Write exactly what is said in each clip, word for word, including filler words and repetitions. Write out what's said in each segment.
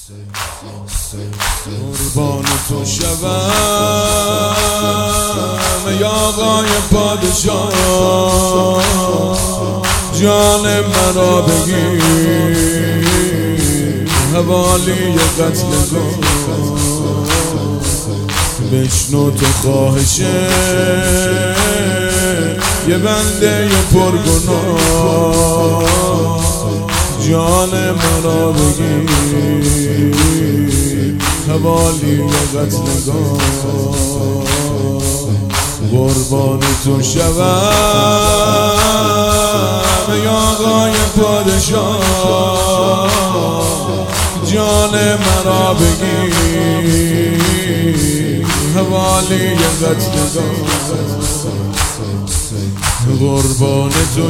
قربان تو شوم ای آقای پادشاه، جان مرا بگیر حوالی قتلگاه. بشنو تو خواهشه یه بنده یه پرگناه، جان مرا بگیر حوالی قتلگاه. قربان تو شوم ای آقای پادشاه، جان مرا بگیر حوالی قتلگاه. قربان تو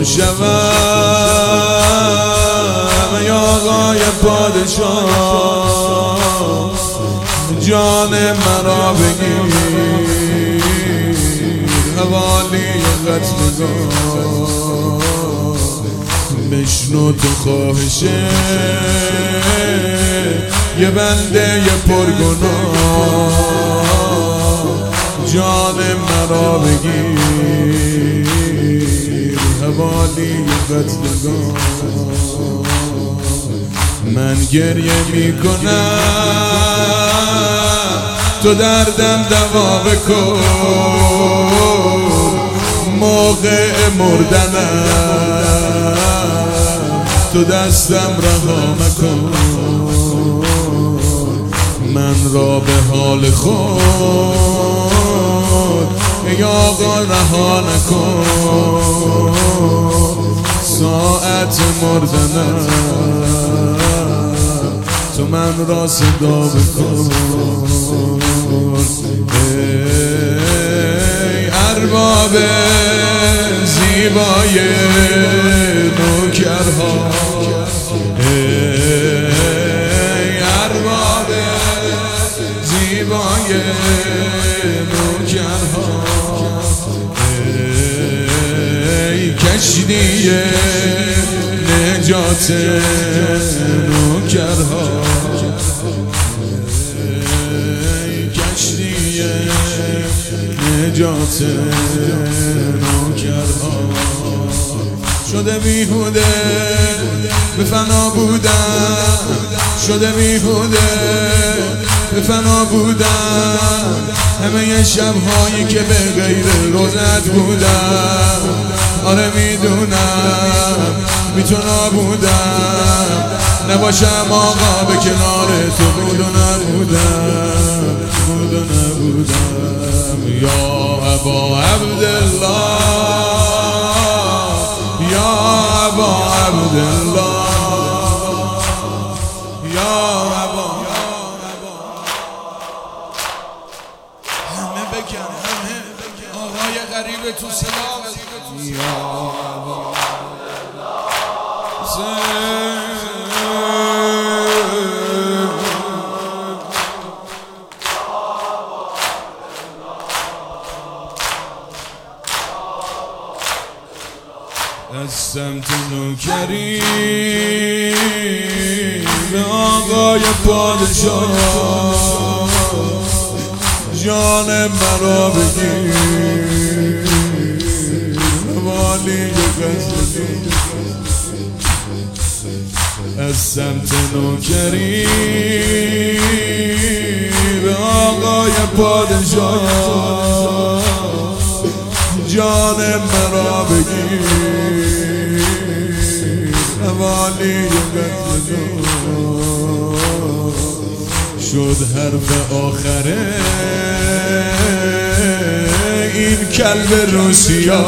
شوم ای آقای پادشاه، جان مرا بگیر حوالی قتلگاه. بشنو تو خواهشه یه بنده یه پرگناه، جان مرا بگیر حوالی قتلگاه. من گریه میکنم تو دردم دوا بکن، موقع مردنم تو دستم رها مکن. من را به حال خود ای آقا رها نکن، ساعت مردنم تو من را صدا بکن. ای ارباب زیبای نوکرها، ای ارباب زیبای نوکرها، ای کشتی نجات نوکرها، ای کشتی نجات نوکرها. شده بیهوده به فنا بودم، شده بیهوده به فنا بودم، همه شبهایی که به غیر روزت بودم. آره میدونم بی تو نبودم، نباشم آقا به کنار تو بود و نبودم، بود و نبودم. یا ابا عبدالله، یا ابا عبدالله، یا ابا. همه بگن، همه آقای غریب تو سلاغ. یا ابا از سمت نوکری به آقای پادشاه، جان مرا بگیر حوالی قتلگاه. از سمت نوکری به آقای پادشاه، جان مرا بگیر حوالی قتلگاه. شد حرف آخره این کلب روسیا،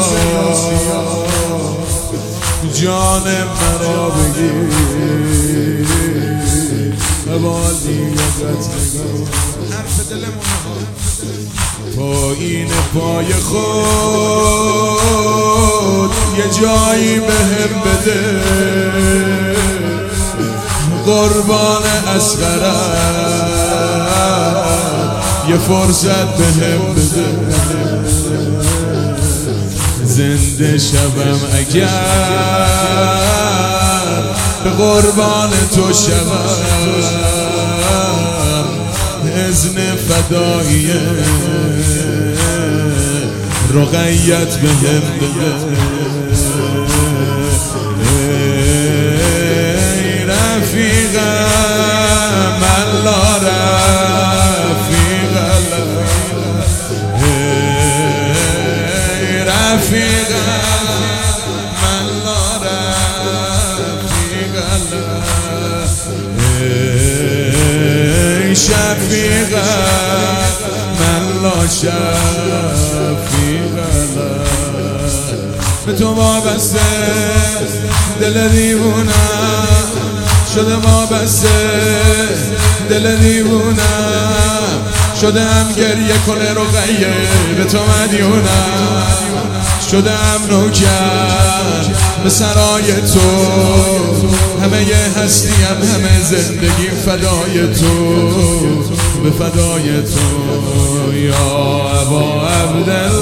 جان مرا بگیر حوالی قتلگاه. حرف دلمون پایین پای خود یه جایی بهم بده، قربان اصغرت یه فرصت بهم بده. زنده شوم اگر به قربان تو شوم، اذن فدایی رقیت بهم بده ای رفیقم الله رفیقم ای رفیقم الله رفیقم ای شفیقم الله شفیقم به تو وابسته دل دیوونم شده وابسته دل دیوونم شده هم گریه کنه رقیه به تو مدیونم شده هم نوکر به سرای تو همه یه هستیم همه زندگی فدای تو به فدای تو یا ابا عبدالله